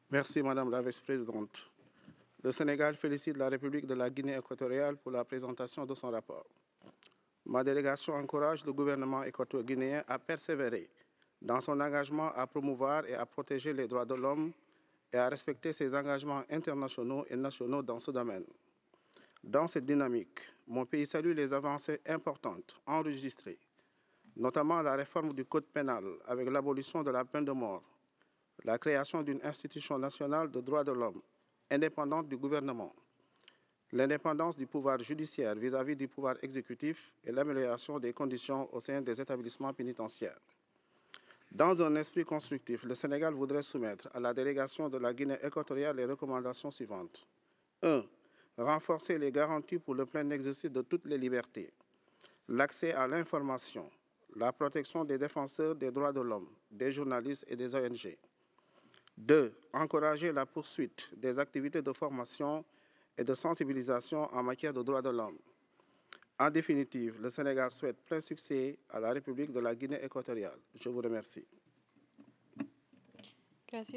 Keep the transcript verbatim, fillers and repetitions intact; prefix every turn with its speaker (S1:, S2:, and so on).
S1: Merci, Madame la Vice-présidente. Le Sénégal félicite la République de la Guinée équatoriale pour la présentation de son rapport. Ma délégation encourage le gouvernement équato-guinéen à persévérer dans son engagement à promouvoir et à protéger les droits de l'homme et à respecter ses engagements internationaux et nationaux dans ce domaine. Dans cette dynamique, mon pays salue les avancées importantes enregistrées, notamment la réforme du Code pénal avec l'abolition de la peine de mort, la création d'une institution nationale de droits de l'homme indépendante du gouvernement, l'indépendance du pouvoir judiciaire vis-à-vis du pouvoir exécutif et l'amélioration des conditions au sein des établissements pénitentiaires. Dans un esprit constructif, le Sénégal voudrait soumettre à la délégation de la Guinée équatoriale les recommandations suivantes. un. Renforcer les garanties pour le plein exercice de toutes les libertés, l'accès à l'information, la protection des défenseurs des droits de l'homme, des journalistes et des O N G. deux. Encourager la poursuite des activités de formation et de sensibilisation en matière de droits de l'homme. En définitive, le Sénégal souhaite plein succès à la République de la Guinée équatoriale. Je vous remercie.
S2: Gracias.